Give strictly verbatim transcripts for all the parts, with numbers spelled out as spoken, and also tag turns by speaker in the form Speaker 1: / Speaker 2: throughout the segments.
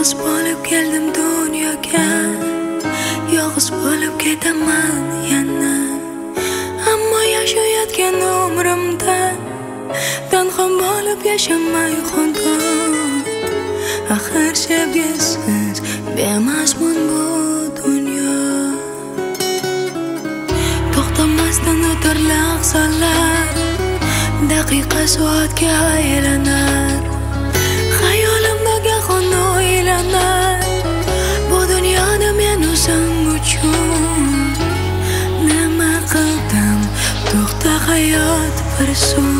Speaker 1: Yolg'iz bo'lib keldim dunyoga, yolg'iz bo'lib ketaman yana. Ammo yashayotgan umrimda tanho bo'lib yashamay qoldim. Axir sevgisiz bemazmun bu dunyo. To'xtamasdan o'tar lahzalar, daqiqa soatga aylanar. Xayolimdagi xon o'ylanar, bu dunyoda men o'zim uchun nima qildim? To'xta hayot bir so'm.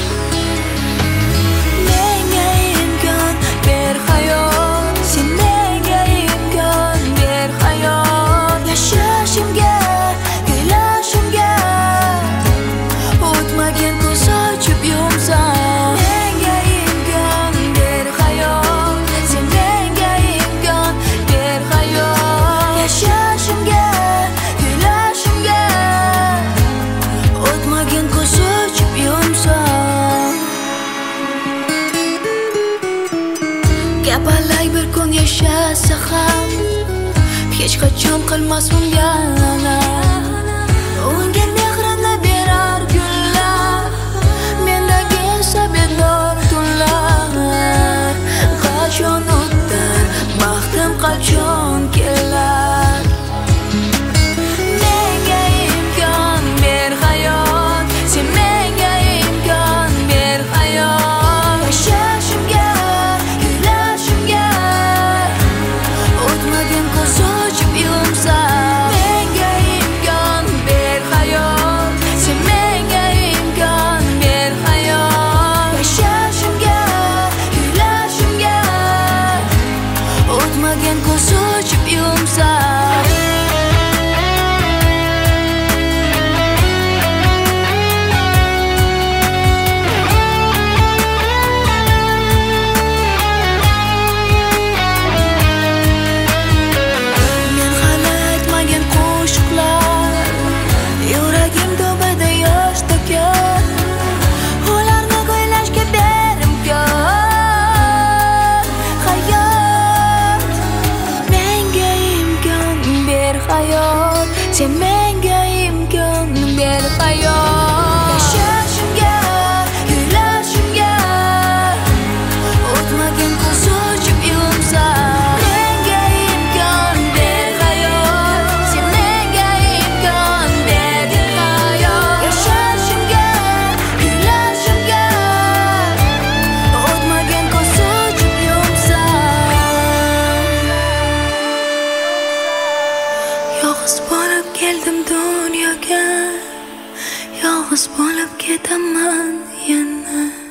Speaker 1: Menga imkon ber hayot, sen menga imkon ber hayot. Yashashimga, kuylashimga, o'tmagan ko'z ochib yumsam. Menga imkon ber hayot, sen menga imkon ber hayot. Yashashimga, kuylashimga, o'tmagan ko'z ochib yumsam. Kapalak bir kun yashasa ham hech qachon qilmas unga la'na. Unga mehrini berar gullar, mendagi esa bedor tunlar. Qachon o'tar baxtim, qachon kelar? Menga imkon ber hayot, sen menga imkon ber hayot. Yashashimga, kuylashimga, o'tmagan ko'z ochib yumsam. Menga imkon ber hayot, sen menga imkon ber hayot. Yashashimga, kuylashimga, o'tmagan ko'z ochib yumsam. Men hali aytmagan qo'shiqlar, yuragim tobada yosh to'kar. Ularni kuylashga ber imkon hayot. Menga imkon ber hayot, sen menga imkon ber hayot. Yashashimga, kuylashimga, o'tmagan ko'z ochib yumsam. Menga imkon ber hayot, sen menga imkon ber hayot. Yashashimga, kuylashimga, o'tmagan ko'z ochib yumsam. Yolg'iz bo'lib keldim dunyoga, yolg'iz bo'lib ketaman yana.